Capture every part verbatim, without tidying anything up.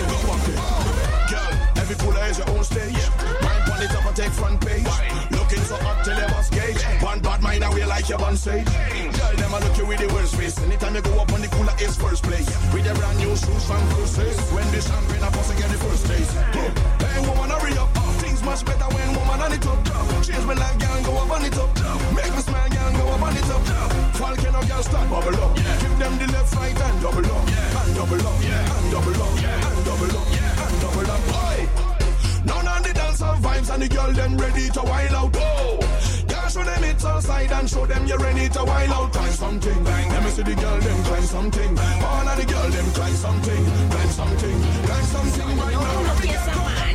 Girl, every cooler is your own stage. Mind on the top and take front page. Looking so up till they must gauge. One bad mind and we like your bun sage. Girl, them a look you with the worst face. Anytime you go up on the cooler, it's first place. With the brand new shoes from Versace. When the champagne up, us again the first taste. Hey, woman, hurry up. Things much better when woman on the top. Change me like girl, go up on the top. Make me smile, girl, go up on the top. Falcon or girl, start bubble up. Give them the left, right, and double up. And double up, and double up, and double up, and double up. Boy, none of the dancehall vibes and the girl them ready to wild out. Oh, girl, show them it's outside and show them you're ready to wild out. Climb something, let me see the girl them climb something. All of the girl them climb something, climb something, climb something right now. Okay, someone,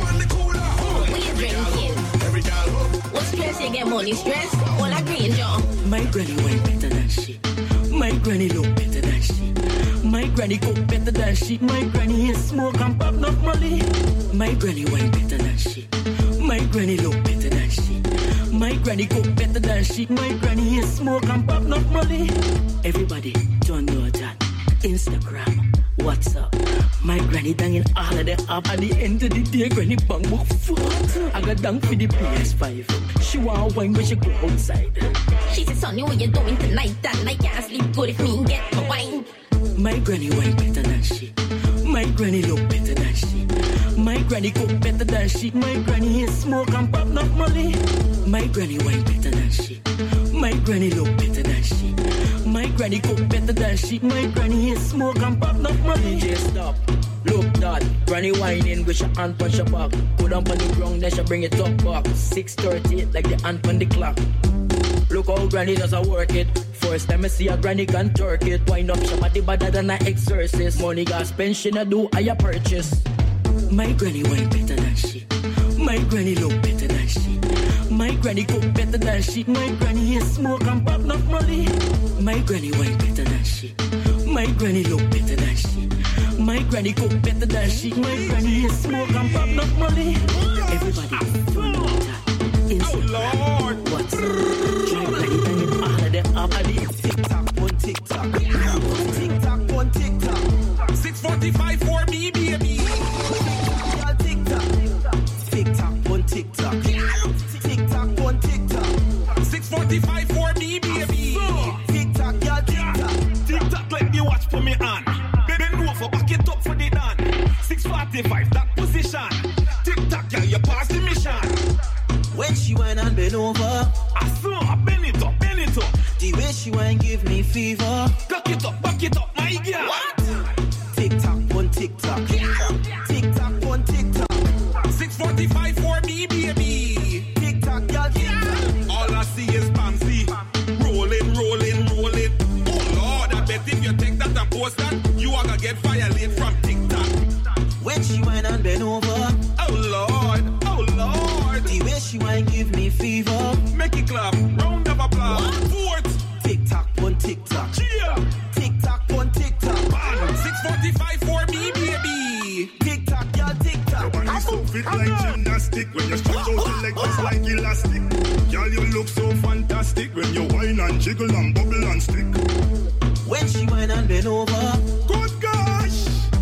what you drinking? Every girl, what stress you get money stress? All I green John. My granny wine better than she. My granny look better than she. My granny cook better than she. My granny is smoke and pop not molly. My granny wine better than she. My granny look better than she. My granny cook better than she. My granny is smoke and pop not molly. Everybody don't know that. Instagram, WhatsApp. My granny dangin all of them up at the end of the day. Granny bang book foot. I got down for the P S five. She want wine when she go outside. She said, Sonny, what you doing tonight? That night can't sleep good if me get my wine. My granny wine better than she. My granny look better than she. My granny cook better than she. My granny is smoke and pop not molly. My granny wine better than she. My granny look better than she. My granny cook better than she. My granny is smoke and pop not molly. D J stop. Look that, granny whining with your hand punch your back. Put up on the ground, then she bring it up back. six thirty, like the hand on the clock. Look how granny does a work it. First time I see a granny can twerk it. Wind up your body better than an exorcist. Money gas pension I do, I a purchase. My granny wine better than she. My granny look better than she. My granny cook better than she. My granny is smoke and pop not molly. My granny wine better than she. My granny look better than she. My granny cook better than she. My granny is smoke and pop not molly. Everybody don't know that. Instagram, oh Lord, what's up? Try granny banging all of them up at the TikTok, one TikTok, TikTok, one TikTok. six forty-five for me, baby. TikTok, TikTok, TikTok, one TikTok, TikTok, one TikTok. six forty-five for me, baby. TikTok, y'all TikTok, TikTok, let me watch for me on. Baby, move for back it up for the done. six forty-five, that position. TikTok, y'all, you pass the mission. When she went and bend over, I saw bend it up, bend it up. The way she went give me fever. Back it up, back it up, my girl. What? TikTok, one TikTok, TikTok, one TikTok. six forty-five for me, baby. TikTok, y'all TikTok. All I see is Pansy. Rolling, rolling, rolling. Oh Lord, I bet if you take that and post that, you are gonna get violated from TikTok. When she went and bend over, oh Lord, oh Lord. The way she went give me fever. Make it clap, round of applause. Fourth. TikTok, one TikTok. Yeah. TikTok, one TikTok. Bam. six forty-five for me, baby. TikTok, y'all TikTok. Your body so fit like gymnastic. When you stretch out your legs just like elastic. Girl, you look so fantastic. When you whine and jiggle and bubble and stick. When she went and bend over, good gosh.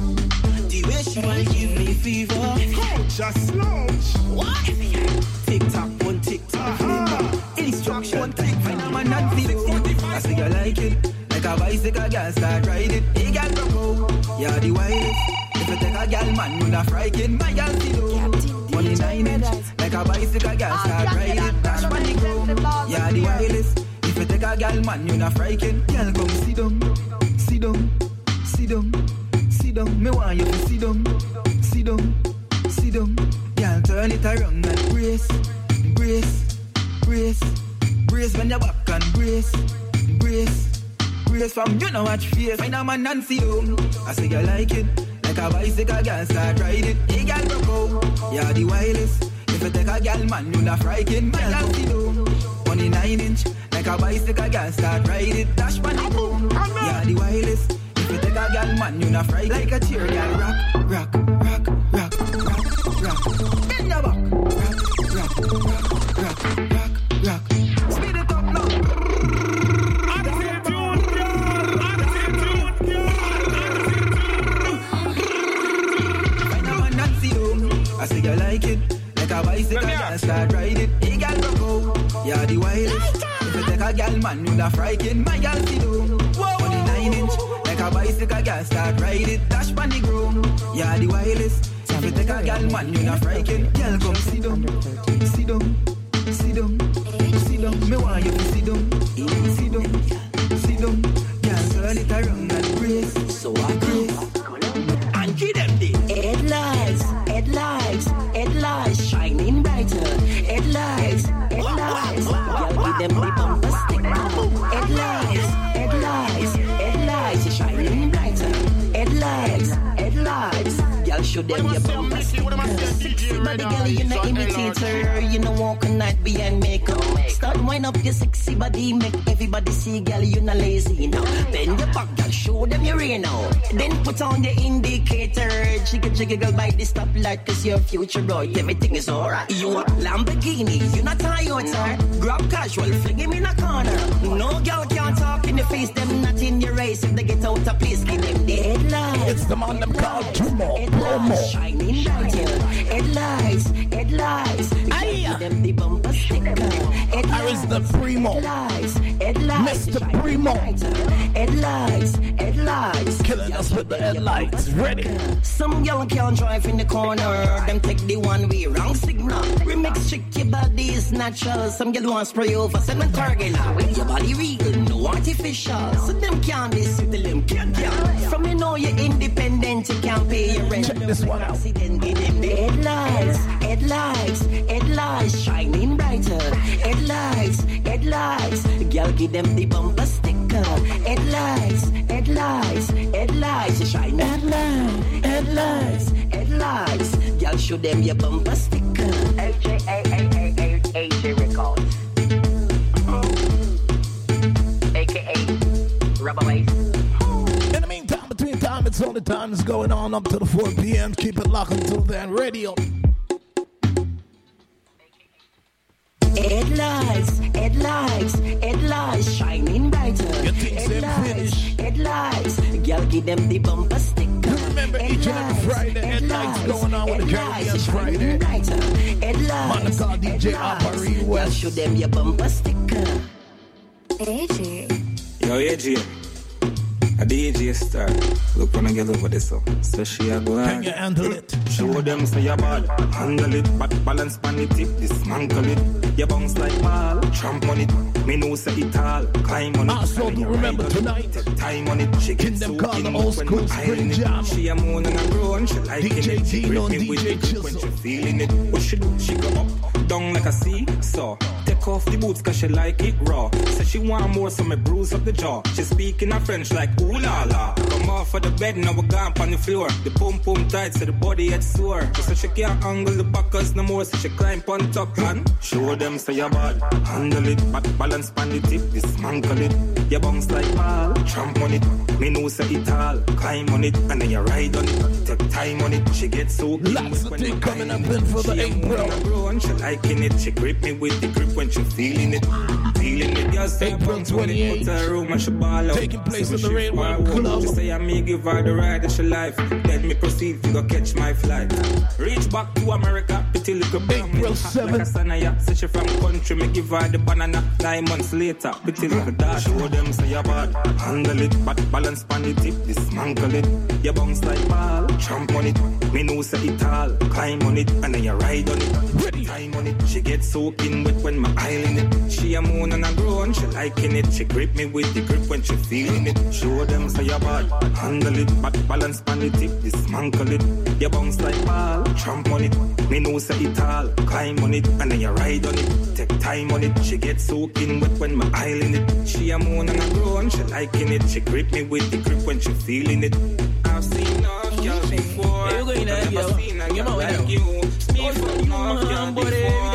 The way she went give me fever. Coach a slouch. What? TikTok, one TikTok. Instruction, one TikTok. Find a man and feel it. I say you like it. Like a bicycle, girl start riding. Hey, girl, broke out. Yeah, the wildest. If you take a girl, man, you not frightened. My girl, see low. Money nine inch. Like a bicycle, girl start riding. Dash money grow. Yeah, the wildest. If you take a girl, man, you not frightened. Girl, come sit down. Sit down. Sit down. Sit down. Me want you to sit down. Sit down. Sit down. Girl, turn turn it around and brace, brace, brace, brace when you back and brace, brace, brace from you know watch face. Find a man and see you. I say you like it, like a bicycle girl start ride it. Hey girl broke out, yeah the wildest. If you take a girl man, you not frightened. My girl see you, only nine inch, like a bicycle girl start ride it. Dash pan it boom, yeah the wildest. If you take a girl man, you not frightened. Like a cheer girl rock, rock, rock, rock, rock, rock. Bend your back, rock, rock, rock, rock, rock, rock. Speed it up now. Find a man and see you. I say you like it, like a bicycle girl start ride it. Hey girl broke out, yeah the wildest. If you take a girl man, you not frightened. My girl see you, only nine inch. Like a bicycle girl start ride it. Dash pan the ground, yeah the wildest. If you take a girl man, you not frightened. Girl come sit down, sit down, sit down, sit down. Me want you to sit down, sit down, sit down. Girl turn it around and brace, so I brace. And give them the headlights, headlights, headlights shining brighter. Headlights, headlights. Girl give them the bumper sticker. Headlights, headlights, headlights shining brighter. Headlights, headlights. Girl show them your bumper sticker. Sexy body girl, you no imitator. You no walk a night behind makeup. Start wind up your sexy body, make everybody see, girl, you no lazy now. Bend your back, girl, show them your rear now. Then put on the indicator. Jiggle, jiggle, girl, by the stoplight, cause your future bright, everything is alright. You a Lamborghini, you not Toyota. Grab casual, fling him in a corner. No girl can't talk in the face, them not in your race. If they get out of place, give them the headlights. It's the man them called Tumo. Headlights shining brighter. Headlights, headlights. Give them the bumper sticker. There is the Primo. Headlights, headlights. Mister Primo. Headlights, headlights. Killing us with the headlights. Ready. Some girl can't drive in the corner. Them take the one way wrong signal. Remix chick, your body is natural. Some girl want spray over cement target. Your body real, no artificial. So them can't miss you till them can't count. From you know you're independent, you can't pay your rent. Check this one out. Then give them the headlights, headlights, headlights shining brighter. Headlights, headlights. Girl give them the bumper sticker. Headlights, headlights, headlights shining. Headlights, headlights, headlights. Girl show them your bumper sticker. A J A A A A A J Records. A K A Rubber Waste. In the meantime, between time, it's only time is going on up to the four p.m. Keep it locked until then. Radio. Headlights, headlights, headlights shining brighter. Your things ain't finished. Headlights, girl give them the bumper sticker. Remember each and every Friday, headlights going on with the Caribbean Friday. Headlights, call D J Opry West. Show them your bumper sticker. A J. Yo, A J. A D J star. Look when I get over this so. So she a go Can you handle it? Show them say you're bad. Handle it. But balance pan the tip. Dismantle it. You bounce like ball. Tramp on it. Me know say it all. Climb on it. Also do remember tonight. Take time on it. She gets so call in the old school spring jam. She a moan and a groan. She like D J it. Dino, Grip me D J with the grip when Chisel. she feeling it. What she do? She go up. Down like a sea. So take off the boots cause she like it raw. Say she want more so me bruise up the jaw. She speaking in French like ooh la la. Come off of the bed, now we gone on the floor. The pum pum tight, so the body head sore. She said she can't angle the backers no more, so she climb on top and show them say you're bad. Handle it, but balance on the tip, dismantle it. You bounce like ball, tramp on it. Me know say it all, climb on it, and then you ride on it. Take time on it, she gets so keen. Lots of things coming up in for the April. And she liking it, she grip me with the grip when she feeling it. Feeling it, yes, April twenty-eighth, taking place in the Railway Club. She say I me give her the ride of she life. Then me proceed to go catch my flight. Reach back to America, pretty little brown. April seventh. Like a say she from country, me give her the banana. Nine months later, pretty little dad. Show them say you're bad. Handle it, but balance on the tip, dismantle it. You bounce like ball, tramp on it. Me know say it all, climb on it, and then you ride on it. Ready. Time on it, she gets soaking wet when my island it. She a moan and a groan, she liking it. She grip me with the grip when she feeling it. Show them say you're bad, handle it. Back balance pan the tip, dismantle it. You bounce like ball, tramp on it. Me know say it all, climb on it. And then you ride on it, take time on it. She get soaking wet when my island it. She a moan and a groan, she liking it. She grip me with the grip when she feeling it. I've seen enough girls before, you but I've never seen a girl like you. Me fuck enough girls before,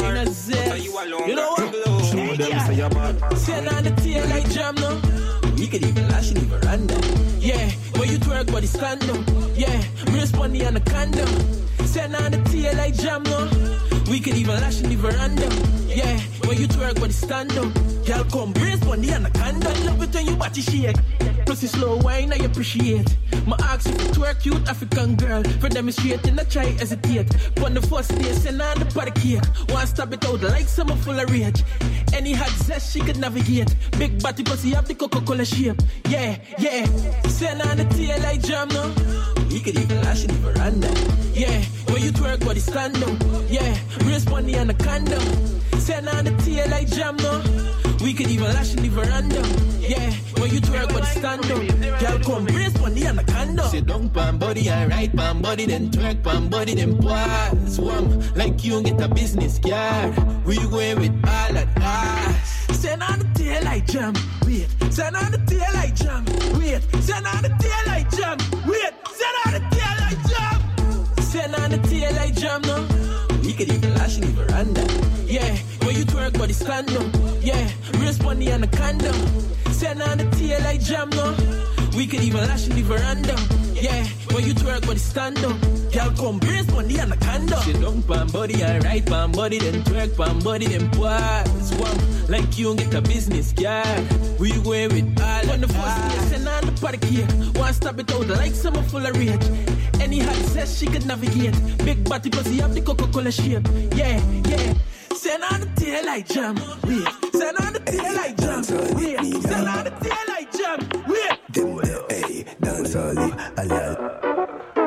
but you alone. You know what? Show them say you're bad. Send on the tail like jam now. We could even lash in the veranda. Yeah, when you twerk body stand up. Yeah, brace money on the condom. Send on the tail like jam now. We could even lash in the veranda. Yeah, when you twerk body stand up. Girl come brace money on the condom. Love it when you body shake. Plus you slow wine I appreciate. My ask you to twerk cute African girl. For demonstrating I try hesitate. But the first day send on the party cake. One stop it out like summer full of rage. Any hot zest she could navigate. Big body pussy have the Coca-Cola shape. Yeah, yeah. Send on the tail like jam now. We could even lash in the veranda. Yeah, when you twerk body stand up. Yeah, raise money on the condom. Send on the tail like jam now. We could even lash in the veranda. Yeah, when you twerk body stand up. Girl come raise money on the condom. Sit down pan body and right pan body. Then twerk pan body then pause. Swam like you get a business card. We going with all of that. Send on the tail like jam. Wait, send on the tail like jam. Wait, send on the tail like jam. Wait, send on the tail like jam. Send on the tail like jam now. We could even lash in the veranda. Yeah, when you twerk body stand up. Yeah, raise money on the condom. Send on the tail like jam now. We could even lash in the veranda. Yeah, when you twerk body stand up. Girl come brace money on the condom. She don't pan body and right pan body. Then twerk pan body then pause. Swam like you get a business card. We going with all when the first day send on the party cake. One stop it out like summer full of rage. Any hot says she could navigate. Big body pussy have the Coca-Cola shape. Yeah, yeah. Send on the tail like jam. Wait. Send on the tail like jam. Wait. Send on the tail like jam. Wait. Them the hey, dance all it, alal.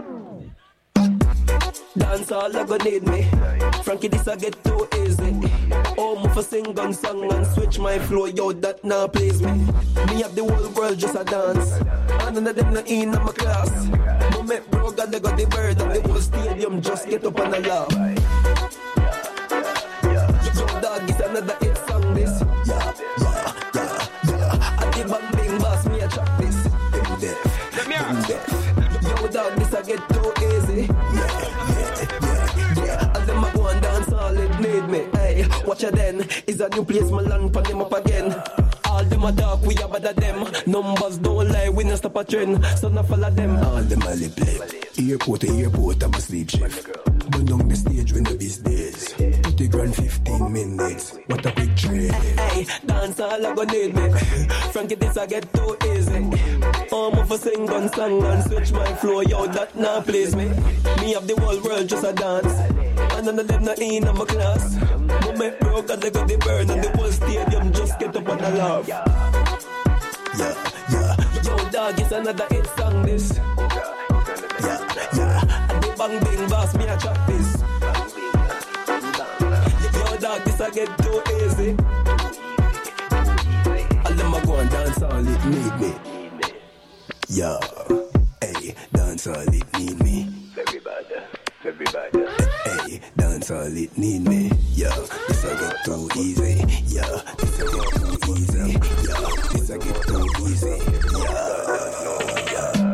Dance all I gonna need me. Frankie, this I get too easy. Oh, move for sing gun song and switch my flow. Yo, that now please me. Me have the whole world just a dance. And none of them not in my class. Moment bro, God, they got the bird and the whole stadium just get up and a laugh. Yo, dog, it's another hit song this. Yeah, yeah, yeah, yeah. I did bang bing boss, me a chop this. Them deaf, them deaf. Yo, dog, this I get too easy. Yeah, yeah, yeah, yeah. All them a go and dance all it need me. Hey, watch ya then. Is a new place, my land, pan them up again. All them a dark, we a bad at them. Numbers don't lie, we no stop a trend. So no follow them. All them a lip lip. Airport to airport, I'm a sleep shift. Burn down the stage when the business. Put grand fifteen minutes. What a quick train. Hey, dance all I gonna need me. Frankie, this I get too easy. Oh, move for sing gun song and switch my flow. Yo, that now please me. Me have the whole world just a dance. And none of them not in my class. Moment broke and they got the bird and the whole stadium just get up and a laugh. Yeah, yeah. Yo, dog, it's another hit song this. Yeah, yeah. And the bang bing boss, me a chop this. Yo, dog, this I get too easy. All them a go and dance all it need me. Yeah, hey, dance all it need me. Very bad, very bad. Hey, dance all it need me. Yeah, this I get too easy. Yeah, this I get too easy. Yeah, this I get too easy. Yeah, yeah.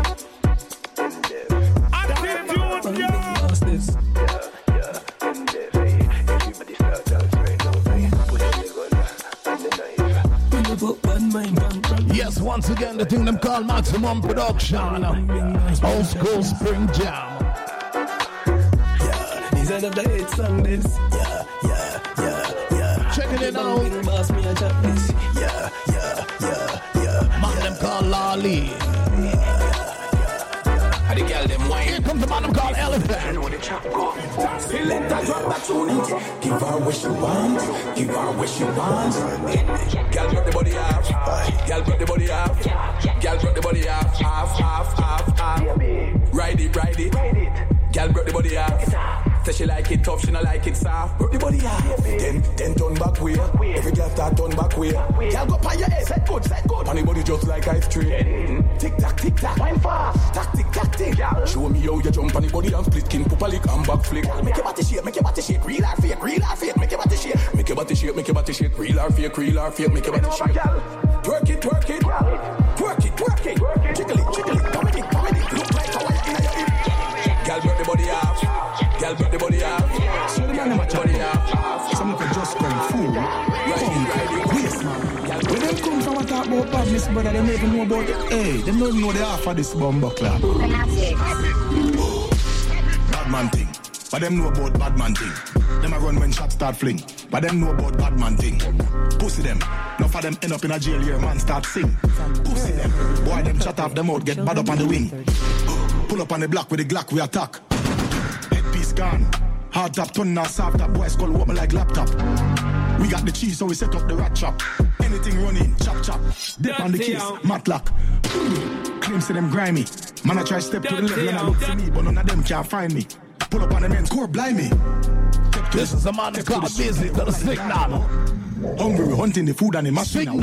Yes, once again, the thing them call Maximum Production. Old school spring jam. Yeah, these are the hit song this. Yeah, yeah, yeah, yeah. Checking it out. Boss me a chat this. Yeah, yeah, yeah, yeah. Man them call Lolly. The girl them wine. Here comes the man them called Elephant. I know the chap go. Select a drop back to it. Give her what she want. Give her what she want. Girl drop the body off. Girl drop the body off. Girl drop the body off. Half, half, half, half. Ride it, ride it. Girl drop the body off. Say she like it tough, she no like it soft. Work the body hard. Then, then turn back way. Every girl start turn back way. Girl go pan your head, set good, set good. On the body just like ice cream. Tick tack, tick tack, wine fast. Tack, tick tack, tick. Show me how you jump on the body and split skin, poop a lick and back flick. Make your body shake, make your body shake, real or fake, real or fake. Make your body shake, make your body shake, make your body shake, real or fake, real or fake. Make your body shake. Twerk it, twerk it, twerk it, twerk it, jiggle it, jiggle it, comedy, comedy. Look like a white in your hip. Girl, break the body off. Girl, break the body off. So the man never body off. Some of them just come fool. Come, waste man. When them come from a talk about badness, brother, they never know about it. Hey, they don't know the half of this bomber club. Bad man thing. But them know about bad man thing. Them a run when shots start fling. But them know about bad man thing. Pussy them. Enough of them end up in a jail here, man start sing. Pussy them. Boy, them shut off them out, get bad up on the wing. Pull up on the block with the Glock, we attack. Headpiece gone. Hard top, turn now soft top. Boys call woman like laptop. We got the cheese, so we set up the rat trap. Anything running, chop chop. Dip on the case, matlock. Claims to them grimy. Man, I try step to the level and I look for me, but none of them can't find me. Pull up on the men's core, blind me. This is a man that got busy, got a signal. Hungry, we hunting the food and the machine. Signal.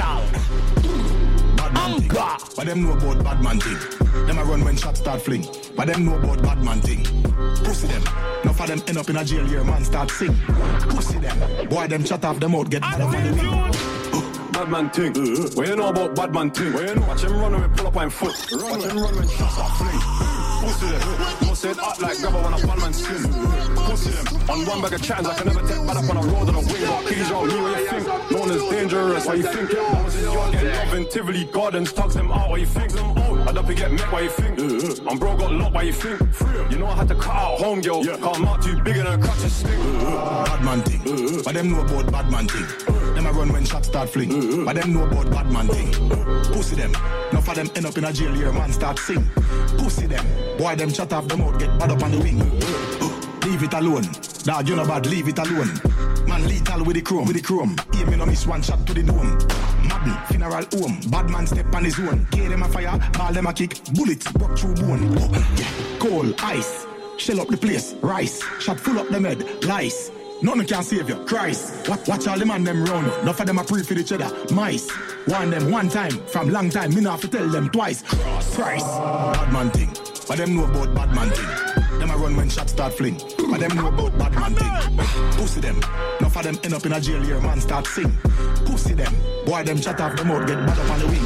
Bad man thing. But them know about bad man thing. Them a run when shots start fling. But them know about bad man thing. Pussy them. Enough of them end up in a jail here, man start sing. Pussy them. Boy, them shut off them out, get bad up on the wing. Bad man thing. What you know about bad man thing? What you know? Watch him run when we pull up on foot. Watch him run when shots start fling. Pussy them. Must say it hot like grabber when a bad man skin. Pussy them. On one bag of chance, I can never take bad up on a road on a wing. But keys on me, what you think? Known as dangerous, why you think it? You're getting love in Tivoli Gardens, tugs them out, why you think? I'd up to get met, why you think? I'm bro got locked, why you think? You know I had to cut out home, girl. Cause I'm out too bigger than a crutch stick. Bad man thing. But them know about bad man thing. Them a run when shots start fling. But them know about bad man thing. Pussy them. Enough of them end up in a jail here, man start sing. Pussy them. Boy, them shut off them out, get bad up on the wing. Leave it alone. Dog, you know bad, leave it alone. Man lethal with the chrome, with the chrome. Aim me no miss one shot to the dome. Madden, funeral home. Bad man step on his own. Give them a fire, ball them a kick. Bullets, broke through bone. Oh, yeah. Coal, ice. Shell up the place, rice. Shot full up the med, lice. Nothing can save you, Christ. Watch, watch all the man them round. Enough of them a pray for each other, mice. Warn them one time, from long time. Me not have to tell them twice. Christ. Bad man thing. But them know about bad man thing. Them a run when shots start fling. But them know about bad man thing. Pussy them. Enough of them end up in a jail here, man start sing. Pussy them. Boy, them shut off them out, get bad up on the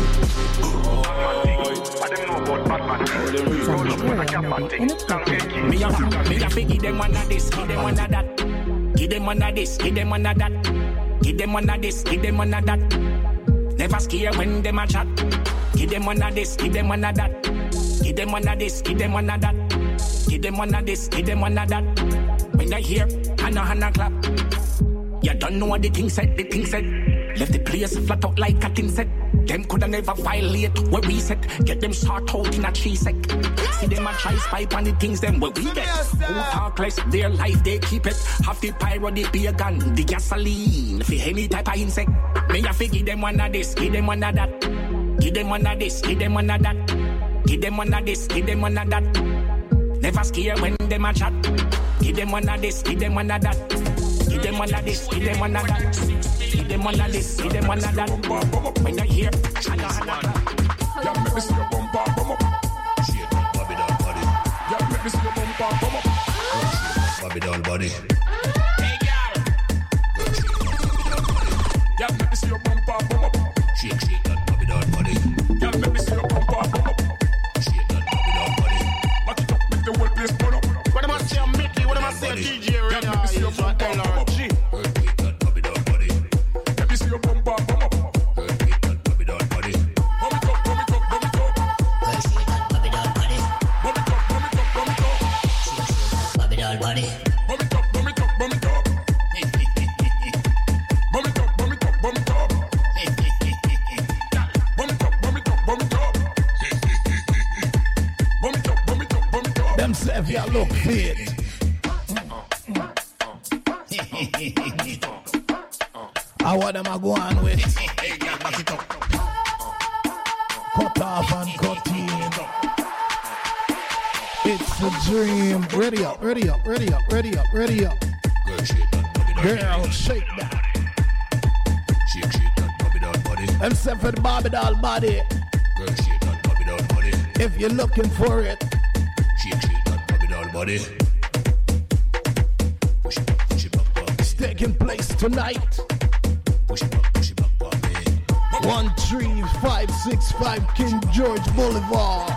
wing. But them know about bad man thing. Roll up when I cap man thing. Me a me a fi give them one of this, give them one of that. Give them one of this, give them one of that. Give them one of this, give them one of that. Never scare when them a chat. Give them one of this, give them one of that. Give them one of this, give them one of that. Give them one of this, give them one of that. When I hear, Hannah Hannah clap. You don't know what the thing said, the thing said. Left the place flat out like a tin set. Them coulda never violate where we set. Get them sort out in a cheese sec. See them a try spy on the things them where we get. Who talk less, their life they keep it. Half the pyro, the beer gun, the gasoline. For any type of insect. Me a fi give them one of this, give them one of that. Give them one of this, give them one of that. Give them one of this, give them one of that. Never scare when them a chat. Give them one of this, give them one of that. Give them one of this, give them one of that. Give them one of this, give them one of that. When I hear, Hannah Hannah. Yeah, make me see your bumper come up. Shit, Bobby doll body. Yeah, make me see your bumper come up. Bobby doll body. Hey girl. Yeah, make me see your bumper come up. Shake, shake that Bobby doll body. Yeah, make me see your bumper come up. Shake that Bobby doll body. Match it up, make the whole place burn up. What am I saying, Mickey? What am I saying, D J? Yeah, make me see your bumper come up. Your bumper come up. Shake that Bobby doll body. Bum it up, bum it up, bum it up. Shake that Bobby doll body. Bum it up, bum it up, bum it up. Bobby doll body. Bum it up, bum it up, bum it up. Bum it up, bum it up, bum it up. Bum it up, bum it up, bum it up. Bum it up, bum it up, bum it up. Them say if you look fit. I want them to go on with cut off and cut in. It's a dream. Ready up, ready up, ready up, ready up, ready up. Girl, shake that body down. Girl, shake that. Shake, shake that body down, body. I'm set for the Bobby doll body. Girl, shake that body down, body. If you're looking for it. Shake, shake that body down, body. Push it back, push it back, back. It's taking place tonight. Push it back, push it back, back. One three five six five King George Boulevard.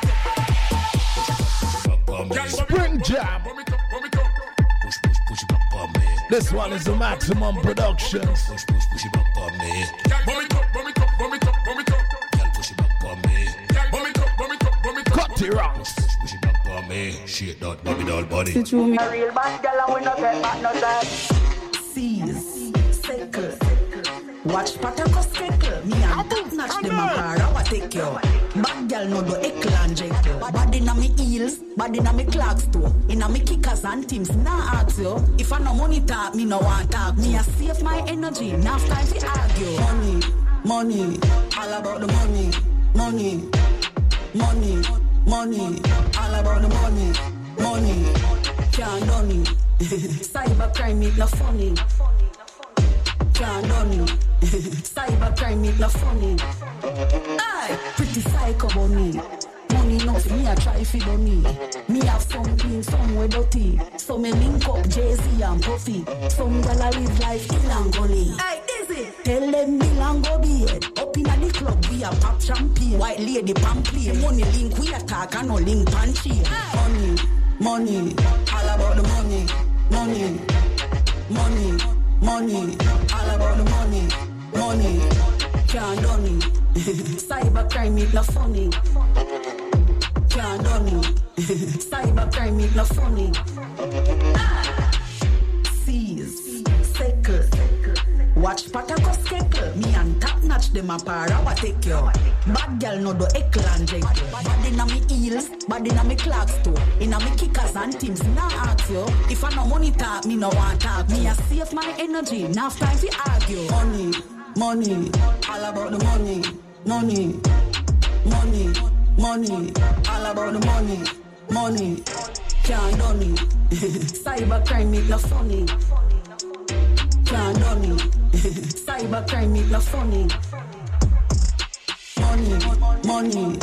Spring Jam. This one is the Maximum Productions. Cut it wrongs. Shit that Bobby doll body. A real bad girl and we not get back no time. Seize, circle. Watch Patako circle. Me and top notch them a car. I take you. Bad girl no do eckle and jekyll. Bad inna me heels, bad inna me clogs too. Inna me kickers and teams. Nah ask you. If I no money talk, me no want talk. Me a save my energy. Now time to argue. Money, money, all about the money, money, money, money, all about the money, money. Can't done it. Cybercrime it no funny. Can't done it. Cybercrime it no funny. Aye, pretty psycho bunny. Money nothing, me a try fi do me. Me have something somewhere dirty. So me link up Jay-Z and Puffy. Some gyal a live life in Angoli. Aye, is it? Tell them me lang go be it. Up inna the club we a pop champagne. White lady pamphlet. Money link we a talk and no link punchy. Money, money, all about the money, money, money, money, all about the money, money. Can't done it. Cybercrime it no funny. Can't done it. Cybercrime it no funny. Seize, circle. Watch Patako circle. Me and top notch them a par. I take you. Bad girl no do eckle and jekyll. Bad inna me heels, bad inna me clogs too. Inna me kickers and teams. Now ask you. If I no money talk, me no want talk. Me a save my energy. Now time to argue. Money, money, all about the money, money, money, money, all about the money, money. Can't done it. Cybercrime it no funny. Can't done it. Cybercrime it no funny. Money, money,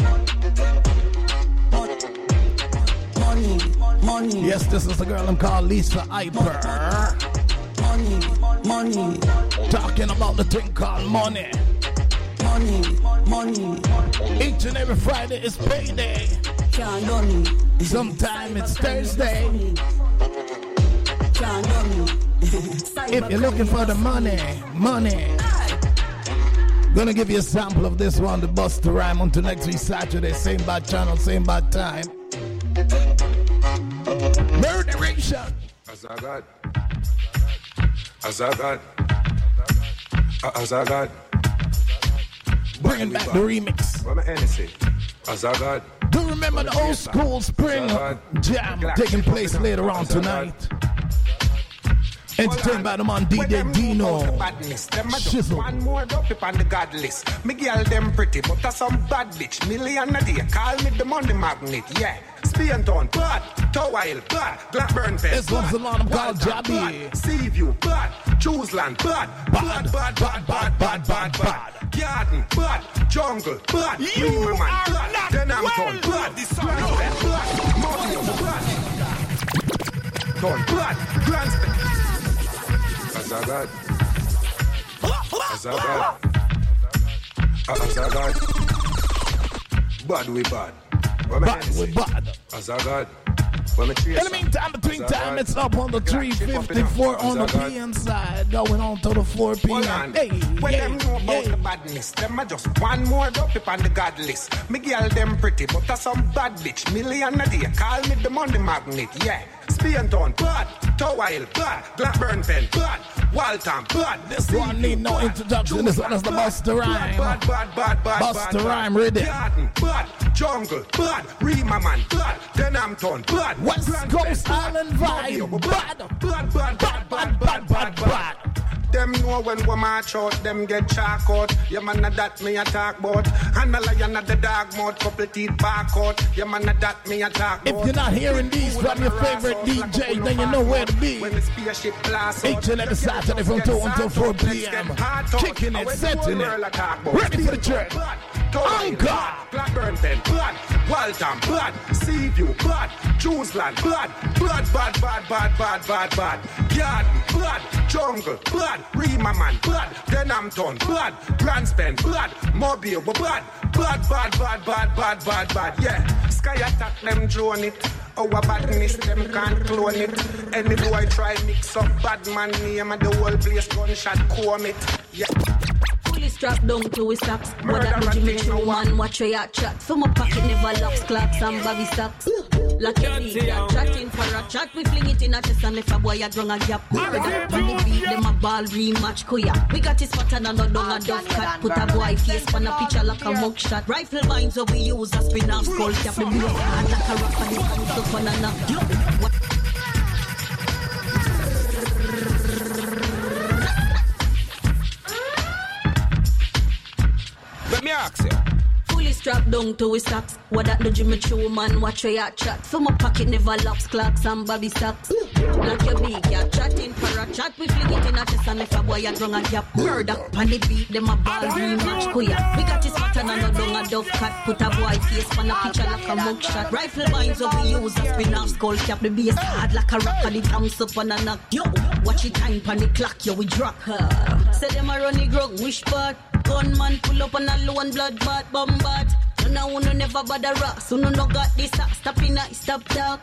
money, money. Yes, this is the girl I'm called Lisa Hyper. Money, money. Talking about the thing called money. Money, money. Each and every Friday is payday. Can't done it. Sometime it's Thursday. Can't done it. If you're looking for the money, money. Gonna give you a sample of this one, the Busta Rhyme, until next week Saturday. Same bad channel, same bad time. Murderation. As I got. As I got. As I got. Bringing back the remix. What am I say? As I got. Do remember the old school spring jam taking place later on tonight. Entertained by the man D J Dino. Shizzle. One more dope on the god list. Me girl them pretty, but that's some bad bitch. Million a day, call me the money magnet, yeah. Spain town, bad. Towile, bad. Blackburn Pen, this one's the one I'm called Jabby. Seaview, bad. Chooseland, bad. Bad, bad, bad, bad, bad, bad, bad. Garden, bad. Jungle, bad. You Rima man, are bad. not Then I'm well. town, bad. Grandstand, bad. Morning, bad. Town, bad. Grandstand. As I got. As I got. As I got. Bad we bad. Bad we bad. As I got. In the meantime, between time, it's up on the three fifty-four on the P M side, going on to the four P M. Hey, when hey, them know about hey. the badness, them are just one more dope on the god list. Me girl them pretty, but that's some bad bitch. Million a day, call me the money magnet, yeah. Spain town, bad. Towile, bad. Blackburn Pen, bad. Waltham, bad. This one need no introduction. This one is the Busta Rhyme. Bad, bad, bad, bad, Busta bad, Rhyme, bad. ready. Garden, bad. Jungle, bad. Rima man, bad. Denham town, bad. West Coast Island vibe, bad. Bad, bad, bad, bad, bad, bad, bad, bad. them know when we march out, them get chalk out. Yeah, man, that me a talk about. And a lion at the dog mouth, couple teeth back out. Yeah, man, that me a talk about. If you're not hearing these from your favorite D J, then you know where to be. When the spaceship blast Each and every Saturday from two until four p.m. Kicking it, setting it. Ready for the track. Anchor. Blackburn ten, blood. Waltham, blood. Seaview, blood. Jerusalem, blood. Blood, bad, bad, bad, bad, bad, bad. Garden, blood. Jungle, blood. Rima man, blood. Denhampton, blood. Branspen, blood. Mobile, blood. Blood, bad, bad, bad, bad, bad, bad. Yeah. Sky attack them, drone it. Our badness, them can't clone it. Any boy try mix up bad man name and the whole place gunshot comb it. Yeah. Fully strapped down to his socks. What that do Jimmy Choo man, watch your yacht chat. For my pocket never locks, clocks and bobby socks. Like a beat, that chatting for a chat. We fling it in a chest and left a boy a drunk a gap. With that on the beat, them a ball rematch kuya. We got his pattern and a dung a dove cat. Put a boy face on a picture like a mug shot. Rifle binds up we use a spin off skull cap. The blow hard like a rock and the hands up on a knock. Yo, what? Let me ask you. Fully strapped down to his socks. What that do Jimmy Choo man, watch your yacht chat. For my pocket never locks, clocks and bobby socks. Like your big yacht chatting for a chat. We fling it in a chest and if a boy a drunk a gap. Murder on the beat, them a ball rematch kuya. We got his pattern and a dung a dove cat. Put a boy face on a picture like a mug shot. Rifle binds up we use a spin off skull cap. The bass hard like a rock and the thumbs up on a knock. Yo, watch it time on the clock, yo we drop her. Say them a run the grog, wish part. Gunman pull up on a lone blood bath bombard. So now uno never bother rocks. Uno no got this up. Stop in a stop talk.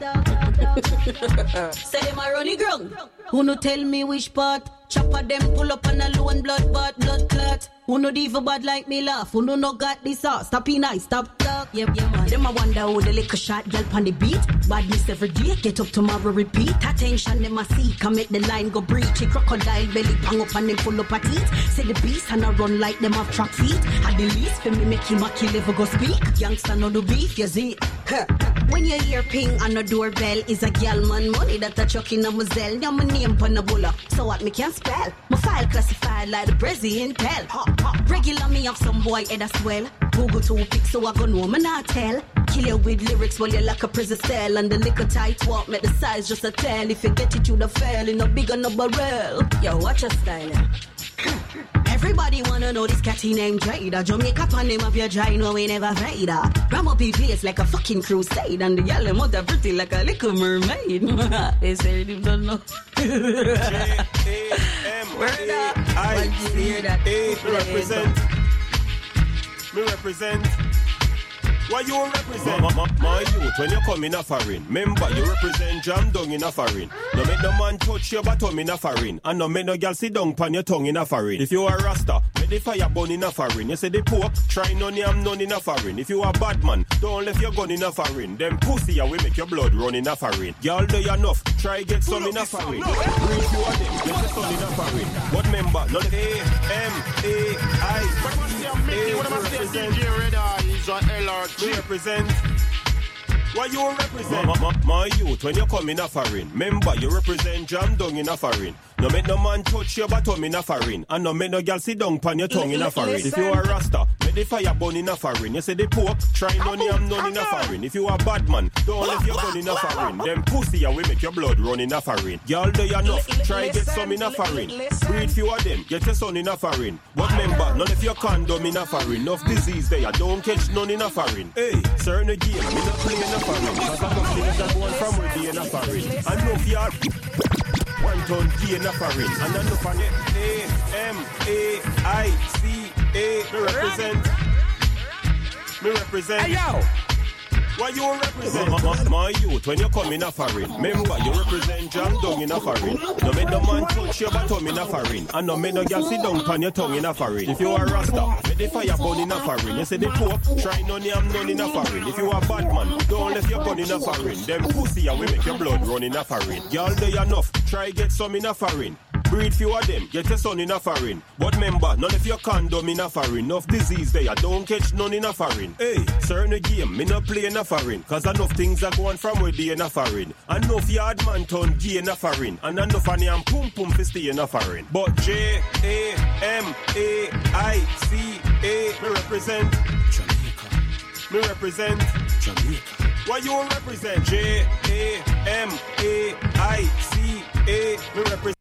Say them a runny grung. Uno tell me which part. Chopper them pull up on a lone blood bath blood clot. Uno diva bad like me laugh. Uno no got this up. Stop in a stop talk. Yep, yeah man. Them a wonder how the liquor shot girl on the beat. Badness every day. Get up tomorrow repeat. Attention them a see. Come make the line go breach. A crocodile belly pang up and them pull up a teeth. Say the beast and I run like them have track feet. At the least for me make him a kill ever go speak. Youngster no do beef, you see. Huh. When you hear ping on the doorbell is a gal man money that a chuck in a muzzle. Now my name pon a bulla. So what me can spell? My file classified like the Brazilian Intel. Hop, hop. Regular me have some boy head as well. Google two pics so I go know me not tell. Kill you with lyrics while you like a prison cell. And the liquor tight walk make the size just a tell. If you get it you the fell in a bigger no barrel. Yo, watch your style. Everybody wanna know this catty named Jada. Jamaica pan name of your Gino, we never fade. Ram up his place like a fucking crusade. And the yellow mother pretty like a little mermaid. They say they don't know. J A M A I C A represent. Me represent. What you represent? My, my, my youth, when you come in a foreign, remember you represent jam down in a foreign. No make no man touch your bottom in a foreign. And no make no girl sit down pan your tongue in a foreign. If you a rasta, make the fire burn in a foreign. You say the pork, try none yam none in a foreign. If you a bad man, don't left your gun in a foreign. Them pussy ya will make your blood run in a foreign. Girl do you enough, try get some in a foreign. Bring you a them, get your son in a foreign. But remember, none of A, M, A, I, A, represent. We represent. What you represent? My, my, my youth, when you come in a foreign, remember you represent jam down in a foreign. No make no man touch your bottom in a foreign. And no make no girl sit down pan your tongue in a foreign. If you a rasta, make the fire burn in a foreign. You say the pork, try none yam none in a foreign. If you a bad man, don't leave your gun in a foreign. Them pussy ya will make your blood run in a foreign. Girl do you enough, try get some in a foreign. Breed few of them, get your son in a foreign. But remember, none of your condom in a foreign. Enough disease there, don't catch none in a foreign. Hey, certain game, me not play in a foreign. Cause I don't think that one from where they in a foreign. I know if you are one ton G in a foreign. And I know for A, M, A, I, C, A, me represent. Me represent. Hey, yo! What you represent? My, my, my youth, when you come in a foreign, remember you represent jam down in a foreign. No make no man touch your bottom in a foreign. And no make no girl sit down on your tongue in a foreign. If you are a rasta, make the fire burn in a foreign. You say the pork, try none yam none in a foreign. If you are bad man, don't left your gun in a foreign. Them pussy ya will make your blood run in a foreign. Girl do you enough, try get some in a foreign. breed few of them, get your son in a foreign. But remember, none of your condom in a foreign. Enough disease there, don't catch none in a foreign. Hey, certain game, me no play in a foreign. Cause enough things are going from where they in a foreign. Enough yard man turn gay in a foreign. And enough funny and pum pum for stay in a foreign. But J A M A I C A, me represent Jamaica. Me represent Jamaica. What you represent? J A M A I C A, me represent